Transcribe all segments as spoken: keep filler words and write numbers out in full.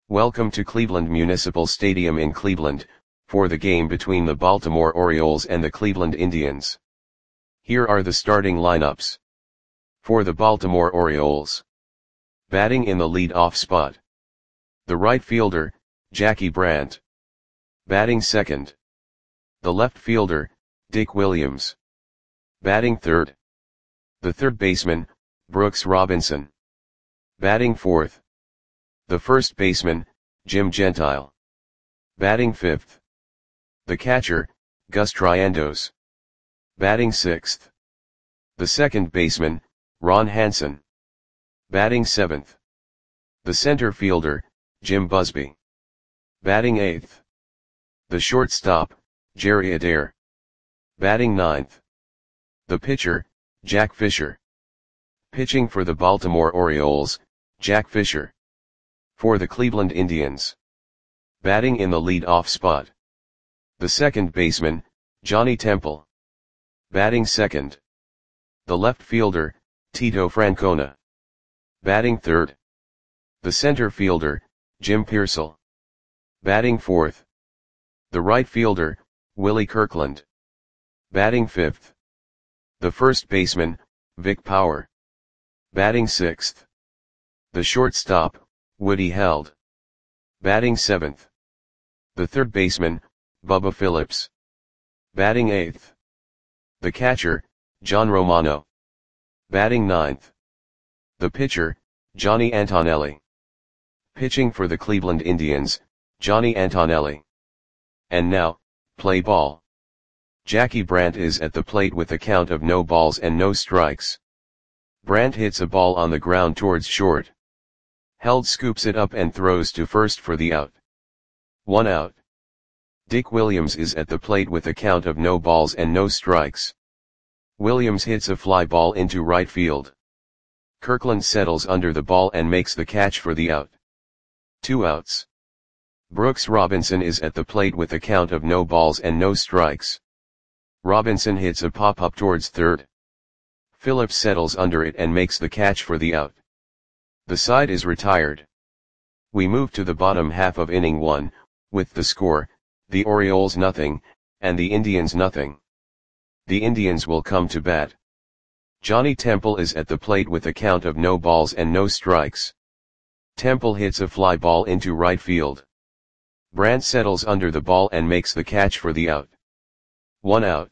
Welcome to Cleveland Municipal Stadium in Cleveland, for the game between the Baltimore Orioles and the Cleveland Indians. Here are the starting lineups. For the Baltimore Orioles. Batting in the lead-off spot. The right fielder, Jackie Brandt. Batting second. The left fielder, Dick Williams. Batting third. The third baseman, Brooks Robinson. Batting fourth. The first baseman, Jim Gentile. Batting fifth. The catcher, Gus Triandos. Batting sixth. The second baseman, Ron Hansen. Batting seventh. The center fielder, Jim Busby. Batting eighth. The shortstop, Jerry Adair. Batting ninth. The pitcher, Jack Fisher. Pitching for the Baltimore Orioles, Jack Fisher. For the Cleveland Indians. Batting in the lead-off spot. The second baseman, Johnny Temple. Batting second. The left fielder, Tito Francona. Batting third. The center fielder, Jim Piersall. Batting fourth. The right fielder, Willie Kirkland. Batting fifth. The first baseman, Vic Power. Batting sixth. The shortstop, Woody Held. Batting seventh. The third baseman, Bubba Phillips. Batting eighth. The catcher, John Romano. Batting ninth. The pitcher, Johnny Antonelli. Pitching for the Cleveland Indians, Johnny Antonelli. And now, play ball. Jackie Brandt is at the plate with a count of no balls and no strikes. Brandt hits a ball on the ground towards short. Held scoops it up and throws to first for the out. One out. Dick Williams is at the plate with a count of no balls and no strikes. Williams hits a fly ball into right field. Kirkland settles under the ball and makes the catch for the out. Two outs. Brooks Robinson is at the plate with a count of no balls and no strikes. Robinson hits a pop-up towards third. Phillips settles under it and makes the catch for the out. The side is retired. We move to the bottom half of inning one, with the score, the Orioles nothing, and the Indians nothing. The Indians will come to bat. Johnny Temple is at the plate with a count of no balls and no strikes. Temple hits a fly ball into right field. Brandt settles under the ball and makes the catch for the out. One out.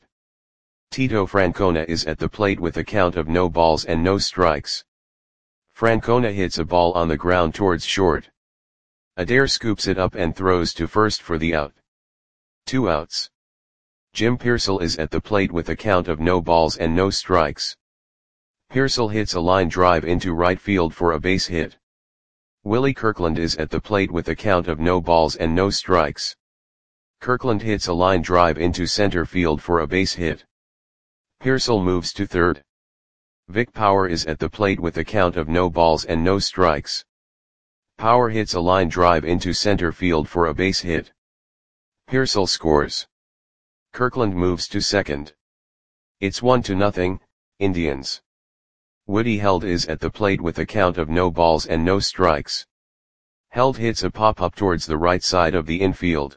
Tito Francona is at the plate with a count of no balls and no strikes. Francona hits a ball on the ground towards short. Adair scoops it up and throws to first for the out. Two outs. Jim Piersall is at the plate with a count of no balls and no strikes. Piersall hits a line drive into right field for a base hit. Willie Kirkland is at the plate with a count of no balls and no strikes. Kirkland hits a line drive into center field for a base hit. Piersall moves to third. Vic Power is at the plate with a count of no balls and no strikes. Power hits a line drive into center field for a base hit. Piersall scores. Kirkland moves to second. It's one to nothing, Indians. Woody Held is at the plate with a count of no balls and no strikes. Held hits a pop-up towards the right side of the infield.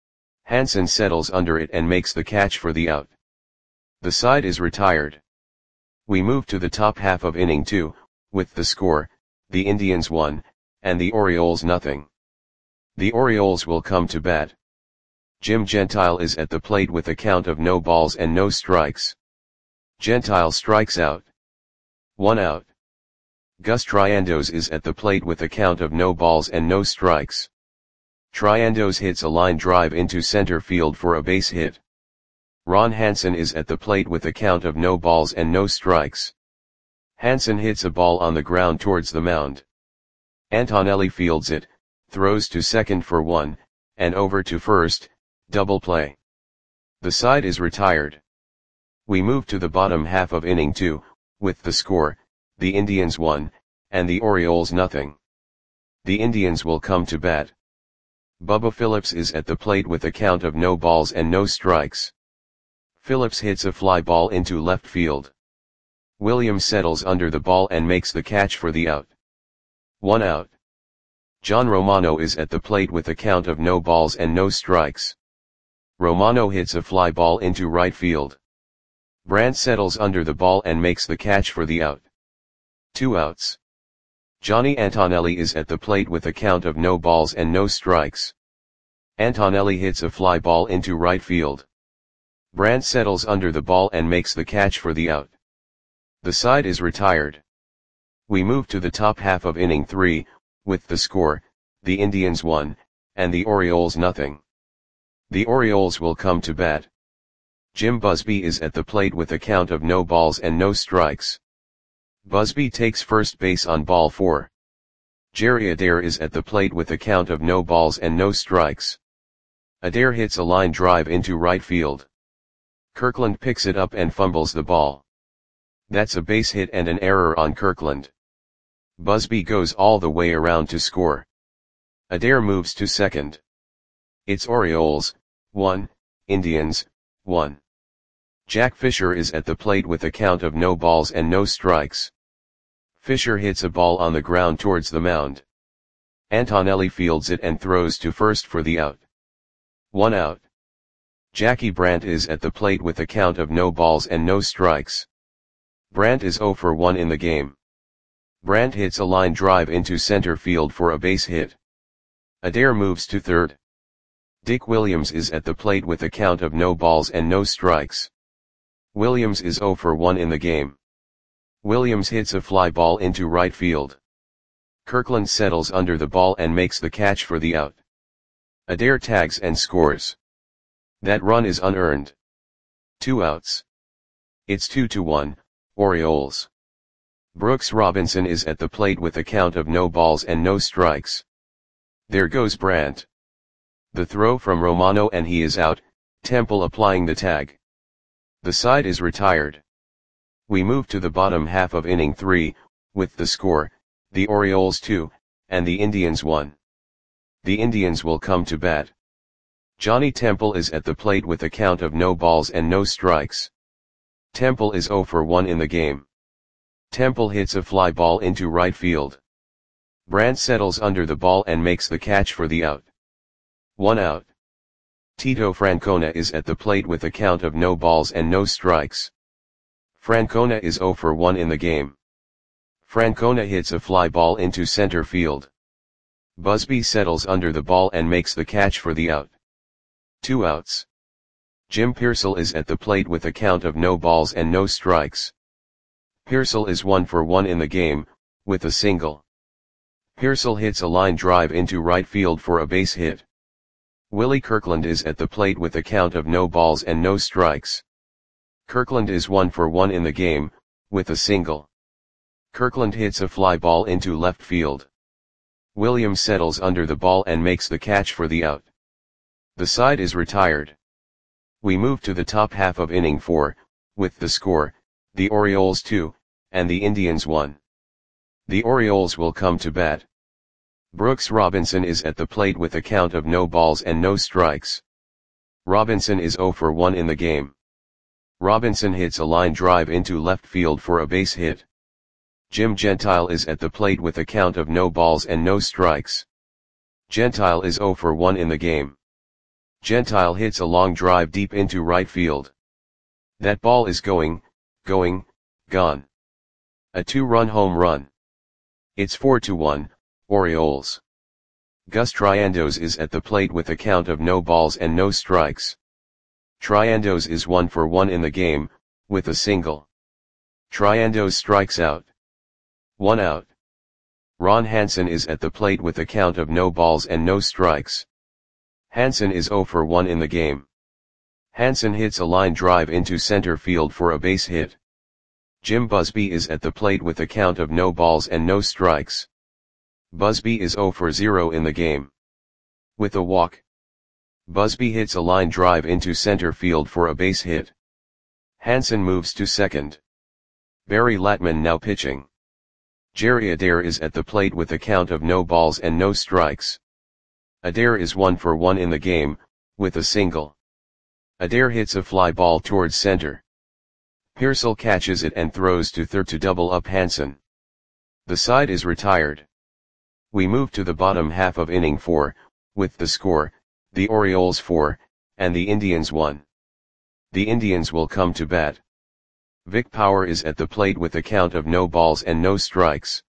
Hansen settles under it and makes the catch for the out. The side is retired. We move to the top half of inning two, with the score, the Indians one, and the Orioles nothing. The Orioles will come to bat. Jim Gentile is at the plate with a count of no balls and no strikes. Gentile strikes out. One out. Gus Triandos is at the plate with a count of no balls and no strikes. Triandos hits a line drive into center field for a base hit. Ron Hansen is at the plate with a count of no balls and no strikes. Hansen hits a ball on the ground towards the mound. Antonelli fields it, throws to second for one, and over to first, double play. The side is retired. We move to the bottom half of inning two, with the score, the Indians one, and the Orioles nothing. The Indians will come to bat. Bubba Phillips is at the plate with a count of no balls and no strikes. Phillips hits a fly ball into left field. Williams settles under the ball and makes the catch for the out. One out. John Romano is at the plate with a count of no balls and no strikes. Romano hits a fly ball into right field. Brandt settles under the ball and makes the catch for the out. Two outs. Johnny Antonelli is at the plate with a count of no balls and no strikes. Antonelli hits a fly ball into right field. Brandt settles under the ball and makes the catch for the out. The side is retired. We move to the top half of inning three, with the score, the Indians one, and the Orioles nothing. The Orioles will come to bat. Jim Busby is at the plate with a count of no balls and no strikes. Busby takes first base on ball four. Jerry Adair is at the plate with a count of no balls and no strikes. Adair hits a line drive into right field. Kirkland picks it up and fumbles the ball. That's a base hit and an error on Kirkland. Busby goes all the way around to score. Adair moves to second. It's Orioles, one, Indians, one. Jack Fisher is at the plate with a count of no balls and no strikes. Fisher hits a ball on the ground towards the mound. Antonelli fields it and throws to first for the out. One out. Jackie Brandt is at the plate with a count of no balls and no strikes. Brandt is oh for one in the game. Brandt hits a line drive into center field for a base hit. Adair moves to third. Dick Williams is at the plate with a count of no balls and no strikes. Williams is oh for one in the game. Williams hits a fly ball into right field. Kirkland settles under the ball and makes the catch for the out. Adair tags and scores. That run is unearned. Two outs. It's two to one, Orioles. Brooks Robinson is at the plate with a count of no balls and no strikes. There goes Brandt. The throw from Romano and he is out, Temple applying the tag. The side is retired. We move to the bottom half of inning three, with the score, the Orioles two, and the Indians one. The Indians will come to bat. Johnny Temple is at the plate with a count of no balls and no strikes. Temple is oh for one in the game. Temple hits a fly ball into right field. Brandt settles under the ball and makes the catch for the out. One out. Tito Francona is at the plate with a count of no balls and no strikes. Francona is oh for one in the game. Francona hits a fly ball into center field. Busby settles under the ball and makes the catch for the out. Two outs. Jim Pearsall is at the plate with a count of no balls and no strikes. Pearsall is one for one in the game, with a single. Pearsall hits a line drive into right field for a base hit. Willie Kirkland is at the plate with a count of no balls and no strikes. Kirkland is one for one in the game, with a single. Kirkland hits a fly ball into left field. Williams settles under the ball and makes the catch for the out. The side is retired. We move to the top half of inning four, with the score, the Orioles two, and the Indians one. The Orioles will come to bat. Brooks Robinson is at the plate with a count of no balls and no strikes. Robinson is oh for one in the game. Robinson hits a line drive into left field for a base hit. Jim Gentile is at the plate with a count of no balls and no strikes. Gentile is oh for one in the game. Gentile hits a long drive deep into right field. That ball is going, going, gone. A two-run home run. It's four to one, Orioles. Gus Triandos is at the plate with a count of no balls and no strikes. Triandos is one for one in the game, with a single. Triandos strikes out. One out. Ron Hansen is at the plate with a count of no balls and no strikes. Hansen is oh for one in the game. Hansen hits a line drive into center field for a base hit. Jim Busby is at the plate with a count of no balls and no strikes. Busby is oh for zero in the game. With a walk. Busby hits a line drive into center field for a base hit. Hansen moves to second. Barry Latman now pitching. Jerry Adair is at the plate with a count of no balls and no strikes. Adair is one for one in the game, with a single. Adair hits a fly ball towards center. Pearsall catches it and throws to third to double up Hansen. The side is retired. We move to the bottom half of inning four, with the score, the Orioles four, and the Indians one. The Indians will come to bat. Vic Power is at the plate with a count of no balls and no strikes.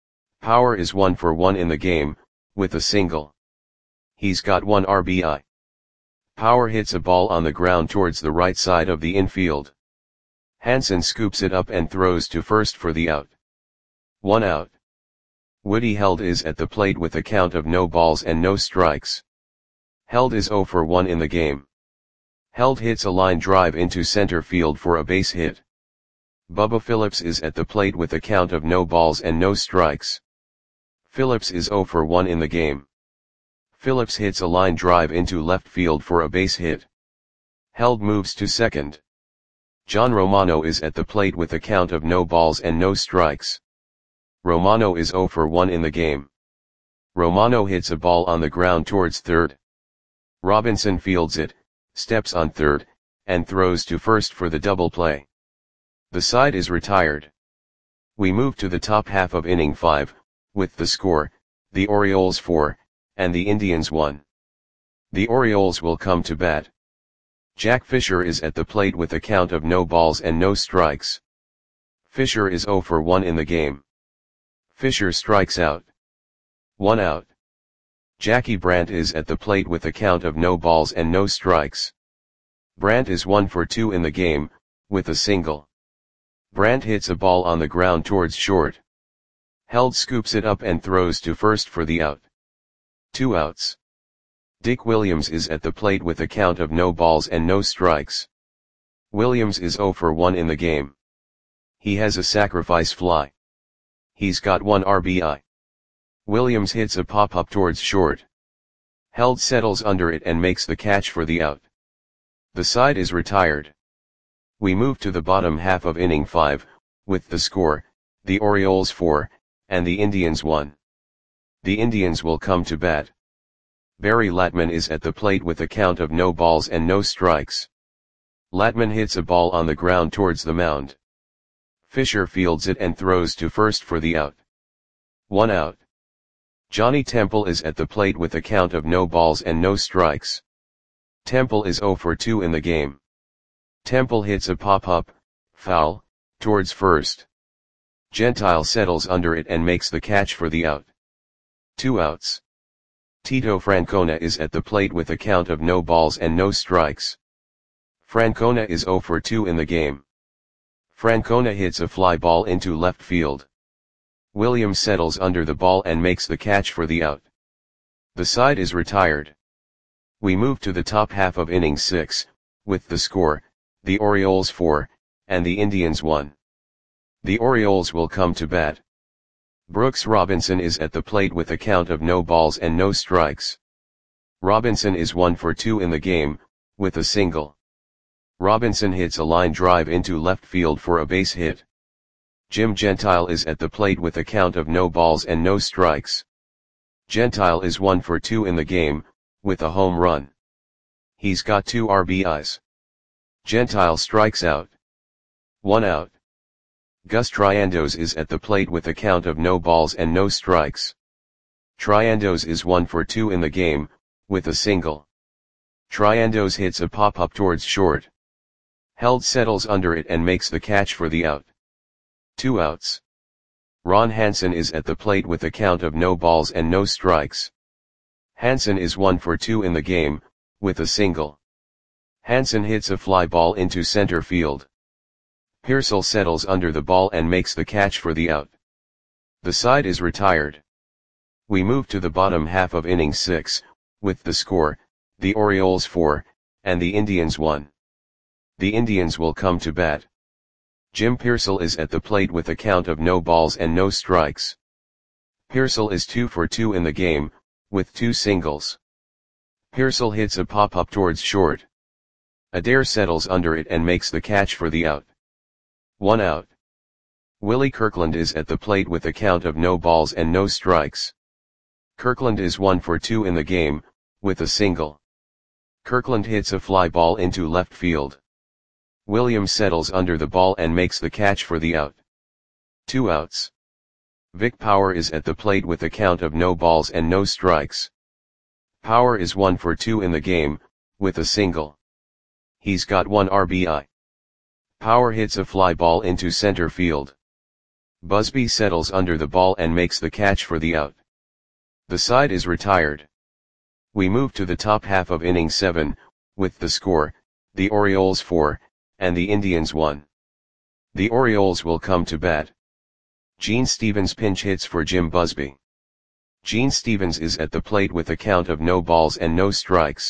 Power is one for one in the game, with a single. He's got one R B I. Power hits a ball on the ground towards the right side of the infield. Hansen scoops it up and throws to first for the out. One out. Woody Held is at the plate with a count of no balls and no strikes. Held is zero for one in the game. Held hits a line drive into center field for a base hit. Bubba Phillips is at the plate with a count of no balls and no strikes. Phillips is zero for one in the game. Phillips hits a line drive into left field for a base hit. Held moves to second. John Romano is at the plate with a count of no balls and no strikes. Romano is zero for one in the game. Romano hits a ball on the ground towards third. Robinson fields it, steps on third, and throws to first for the double play. The side is retired. We move to the top half of inning five, with the score, the Orioles four, and the Indians one. The Orioles will come to bat. Jack Fisher is at the plate with a count of no balls and no strikes. Fisher is zero for one in the game. Fisher strikes out. One out. Jackie Brandt is at the plate with a count of no balls and no strikes. Brandt is one for two in the game, with a single. Brandt hits a ball on the ground towards short. Held scoops it up and throws to first for the out. Two outs. Dick Williams is at the plate with a count of no balls and no strikes. Williams is zero for one in the game. He has a sacrifice fly. He's got one R B I. Williams hits a pop-up towards short. Held settles under it and makes the catch for the out. The side is retired. We move to the bottom half of inning five, with the score, the Orioles four, and the Indians one. The Indians will come to bat. Barry Latman is at the plate with a count of no balls and no strikes. Latman hits a ball on the ground towards the mound. Fisher fields it and throws to first for the out. One out. Johnny Temple is at the plate with a count of no balls and no strikes. Temple is zero for two in the game. Temple hits a pop-up, foul, towards first. Gentile settles under it and makes the catch for the out. Two outs. Tito Francona is at the plate with a count of no balls and no strikes. Francona is zero for two in the game. Francona hits a fly ball into left field. Williams settles under the ball and makes the catch for the out. The side is retired. We move to the top half of inning six, with the score, the Orioles four, and the Indians one. The Orioles will come to bat. Brooks Robinson is at the plate with a count of no balls and no strikes. Robinson is one for two in the game, with a single. Robinson hits a line drive into left field for a base hit. Jim Gentile is at the plate with a count of no balls and no strikes. Gentile is one for two in the game, with a home run. He's got two R B Is. Gentile strikes out. One out. Gus Triandos is at the plate with a count of no balls and no strikes. Triandos is one for two in the game, with a single. Triandos hits a pop-up towards short. Held settles under it and makes the catch for the out. Two outs. Ron Hansen is at the plate with a count of no balls and no strikes. Hansen is one for two in the game, with a single. Hansen hits a fly ball into center field. Pearsall settles under the ball and makes the catch for the out. The side is retired. We move to the bottom half of inning six, with the score, the Orioles four, and the Indians one. The Indians will come to bat. Jim Pearsall is at the plate with a count of no balls and no strikes. Pearsall is two for two in the game, with two singles. Pearsall hits a pop-up towards short. Adair settles under it and makes the catch for the out. One out. Willie Kirkland is at the plate with a count of no balls and no strikes. Kirkland is one for two in the game, with a single. Kirkland hits a fly ball into left field. Williams settles under the ball and makes the catch for the out. Two outs. Vic Power is at the plate with a count of no balls and no strikes. Power is one for two in the game, with a single. He's got one R B I. Power hits a fly ball into center field. Busby settles under the ball and makes the catch for the out. The side is retired. We move to the top half of inning seven, with the score, the Orioles four, and the Indians one. The Orioles will come to bat. Gene Stevens pinch hits for Jim Busby. Gene Stevens is at the plate with a count of no balls and no strikes.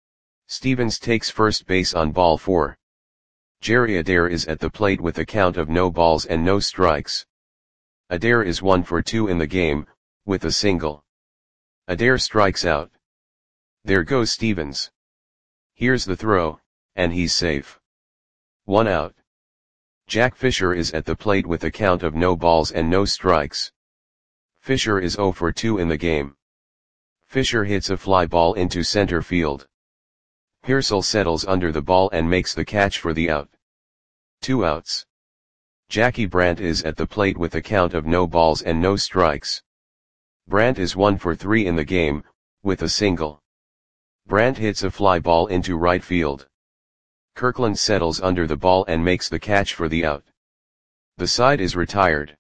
Stevens takes first base on ball four. Jerry Adair is at the plate with a count of no balls and no strikes. Adair is one for two in the game, with a single. Adair strikes out. There goes Stevens. Here's the throw, and he's safe. One out. Jack Fisher is at the plate with a count of no balls and no strikes. Fisher is zero for two in the game. Fisher hits a fly ball into center field. Pearsall settles under the ball and makes the catch for the out. Two outs. Jackie Brandt is at the plate with a count of no balls and no strikes. Brandt is one for three in the game, with a single. Brandt hits a fly ball into right field. Kirkland settles under the ball and makes the catch for the out. The side is retired.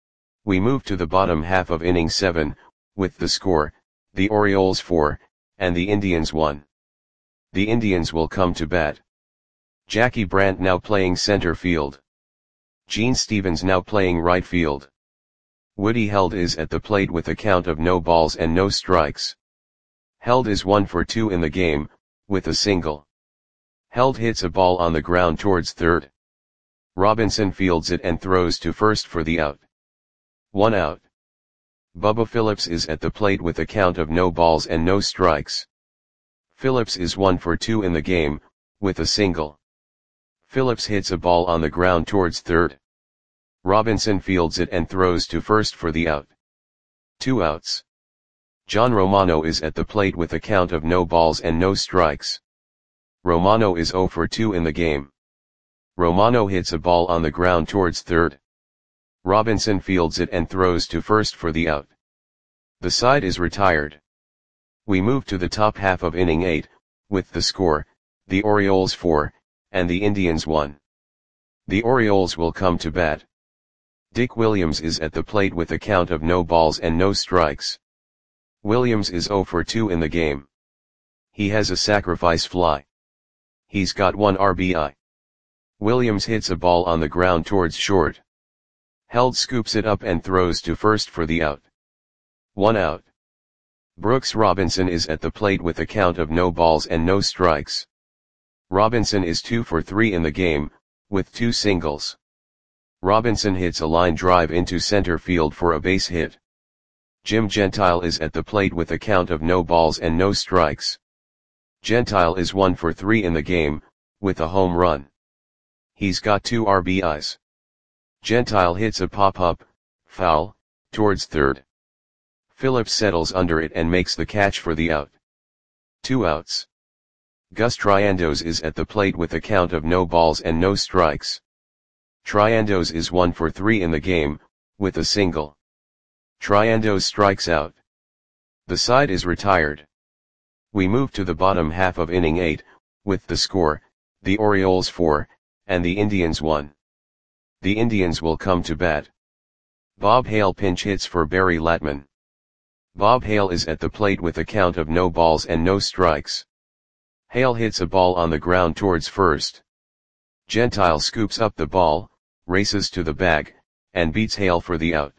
We move to the bottom half of inning seven, with the score, the Orioles four, and the Indians one. The Indians will come to bat. Jackie Brandt now playing center field. Gene Stevens now playing right field. Woody Held is at the plate with a count of no balls and no strikes. Held is one for two in the game, with a single. Held hits a ball on the ground towards third. Robinson fields it and throws to first for the out. One out. Bubba Phillips is at the plate with a count of no balls and no strikes. Phillips is one for two in the game, with a single. Phillips hits a ball on the ground towards third. Robinson fields it and throws to first for the out. Two outs. John Romano is at the plate with a count of no balls and no strikes. Romano is zero for two in the game. Romano hits a ball on the ground towards third. Robinson fields it and throws to first for the out. The side is retired. We move to the top half of inning eight, with the score, the Orioles four, and the Indians one. The Orioles will come to bat. Dick Williams is at the plate with a count of no balls and no strikes. Williams is zero for two in the game. He has a sacrifice fly. He's got one R B I. Williams hits a ball on the ground towards short. Held scoops it up and throws to first for the out. One out. Brooks Robinson is at the plate with a count of no balls and no strikes. Robinson is two for three in the game, with two singles. Robinson hits a line drive into center field for a base hit. Jim Gentile is at the plate with a count of no balls and no strikes. Gentile is one for three in the game, with a home run. He's got two R B Is. Gentile hits a pop-up, foul, towards third. Phillips settles under it and makes the catch for the out. Two outs. Gus Triandos is at the plate with a count of no balls and no strikes. Triandos is one for three in the game, with a single. Triandos strikes out. The side is retired. We move to the bottom half of inning eight, with the score, the Orioles four, and the Indians one. The Indians will come to bat. Bob Hale pinch hits for Barry Latman. Bob Hale is at the plate with a count of no balls and no strikes. Hale hits a ball on the ground towards first. Gentile scoops up the ball, races to the bag, and beats Hale for the out.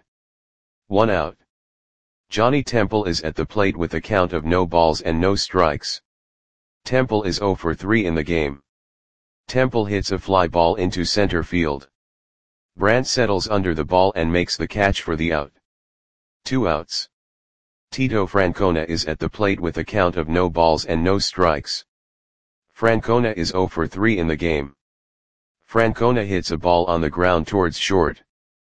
One out. Johnny Temple is at the plate with a count of no balls and no strikes. Temple is zero for three in the game. Temple hits a fly ball into center field. Brandt settles under the ball and makes the catch for the out. Two outs. Tito Francona is at the plate with a count of no balls and no strikes. Francona is zero for three in the game. Francona hits a ball on the ground towards short.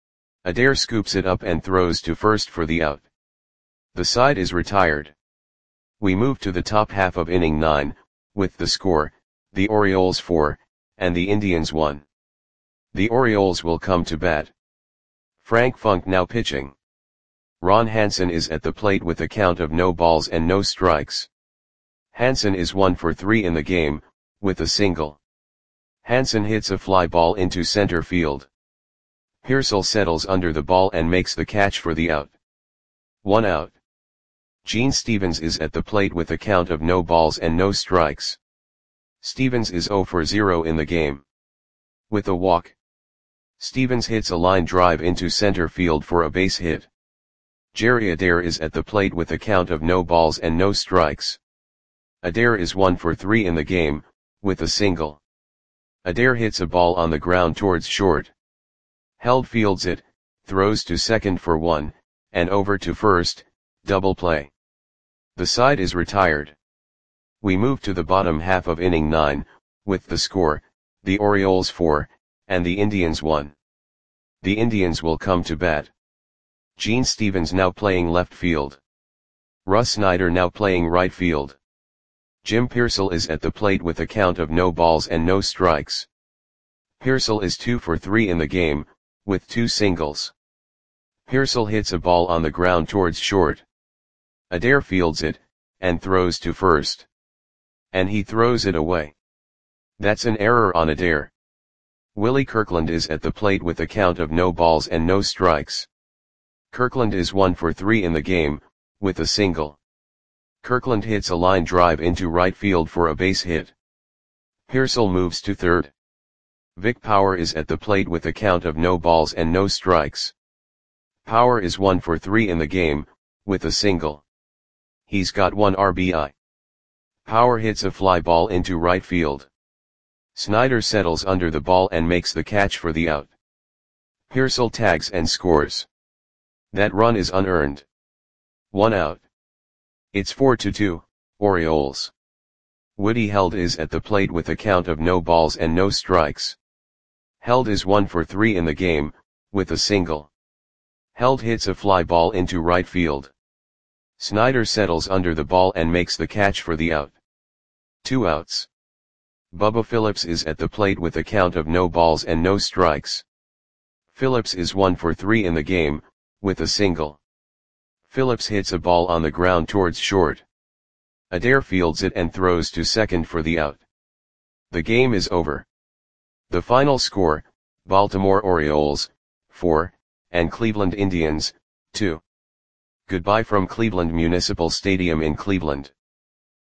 Adair scoops it up and throws to first for the out. The side is retired. We move to the top half of inning nine, with the score, the Orioles four, and the Indians one. The Orioles will come to bat. Frank Funk now pitching. Ron Hansen is at the plate with a count of no balls and no strikes. Hansen is one for three in the game, with a single. Hansen hits a fly ball into center field. Pearsall settles under the ball and makes the catch for the out. One out. Gene Stevens is at the plate with a count of no balls and no strikes. Stevens is zero for zero in the game. With a walk. Stevens hits a line drive into center field for a base hit. Jerry Adair is at the plate with a count of no balls and no strikes. Adair is one for three in the game, with a single. Adair hits a ball on the ground towards short. Held fields it, throws to second for one, and over to first, double play. The side is retired. We move to the bottom half of inning nine, with the score, the Orioles four, and the Indians one. The Indians will come to bat. Gene Stevens now playing left field. Russ Snyder now playing right field. Jim Pearsall is at the plate with a count of no balls and no strikes. Pearsall is two for three in the game, with two singles. Pearsall hits a ball on the ground towards short. Adair fields it, and throws to first. And he throws it away. That's an error on Adair. Willie Kirkland is at the plate with a count of no balls and no strikes. Kirkland is one for three in the game, with a single. Kirkland hits a line drive into right field for a base hit. Pearsall moves to third. Vic Power is at the plate with a count of no balls and no strikes. Power is one for three in the game, with a single. He's got one R B I. Power hits a fly ball into right field. Snyder settles under the ball and makes the catch for the out. Pearsall tags and scores. That run is unearned. One out. It's four to two, Orioles. Woody Held is at the plate with a count of no balls and no strikes. Held is one for three in the game, with a single. Held hits a fly ball into right field. Snyder settles under the ball and makes the catch for the out. Two outs. Bubba Phillips is at the plate with a count of no balls and no strikes. Phillips is one for three in the game, with a single. Phillips hits a ball on the ground towards short. Adair fields it and throws to second for the out. The game is over. The final score, Baltimore Orioles, four, and Cleveland Indians, two. Goodbye from Cleveland Municipal Stadium in Cleveland.